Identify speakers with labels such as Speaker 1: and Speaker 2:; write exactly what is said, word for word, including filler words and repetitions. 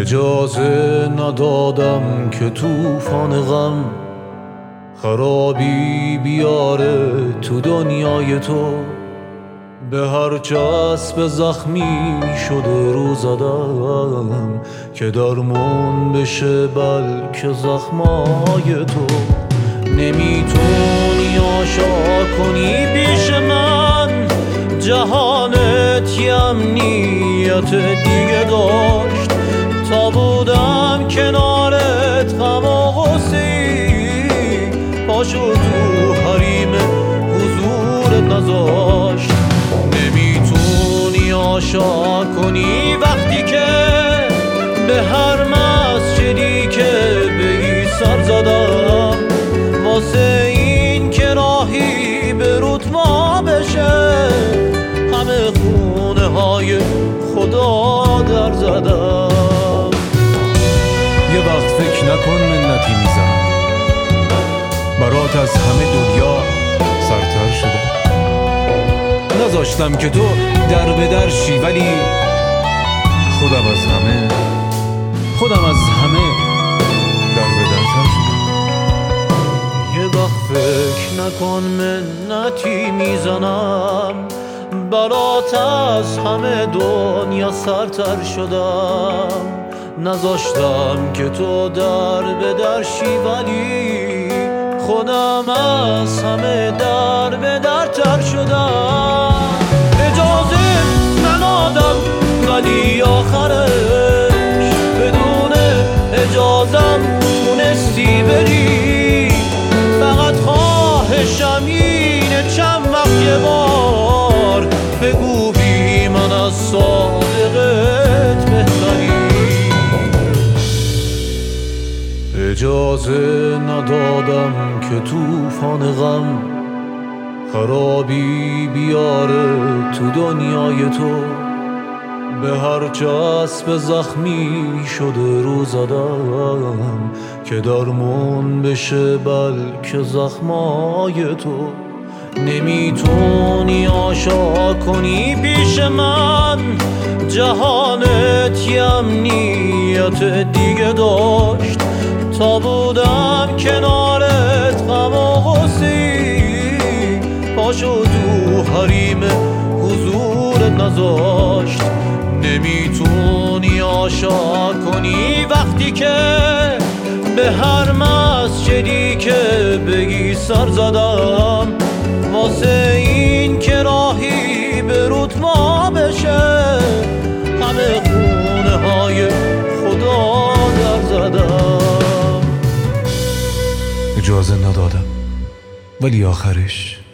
Speaker 1: اجازه ندادم که طوفان غم خرابی بیاره تو دنیای تو. به هر چسب زخمی شده رو زدم که درمون بشه بلکه زخمای تو. نمیتونی آشا کنی پیش من، جهانت یه امنیت دیگه داشت. تا بودم کنارت غم و غصه‌ای پاشو تو حریم حضورت نذاشت. نمیتونی آشا کنی وقتی که به هر مسجدی که بگی سر زدم، واسه این که راهی به رود ما بشه همه خونه های خدا در زدم.
Speaker 2: یه وقت فکر نکن منتی میزنم، برات از همه دنیا سرتر شده. نذاشتم که تو در به در شی، ولی خودم از همه خودم از همه در به درتر شدم.
Speaker 1: یه وقت فکر نکن منتی میزنم، برات از همه دنیا سرتر شدم. نذاشتم که تو در به در شی، ولی خودم از همه در به درتر شدم. اجازه ندادم ولی آخرش بدون اجازم تونستی بری. فقط خواهشم اینه چند وقت یه بار بگو بی من از صادقت بهتری. اجازه ندادم که طوفان غم خرابی بیاره تو دنیای تو. به هر چسب زخمی شده رو زدم که درمون بشه بلکه زخمای تو. نمیتونی آشا کنی پیش من، جهانت یه امنیت دیگه داشت. تا بودم کنارت غم و غصه‌ای پاشو تو حریم حضورت نذاشت. نمیتونی آشا کنی وقتی که به هر مسجدی که بگی سر زدم، واسه این که راهی به رود ما بشه همه خونه های خدا در زدم.
Speaker 2: اجازه ندادم ولی آخرش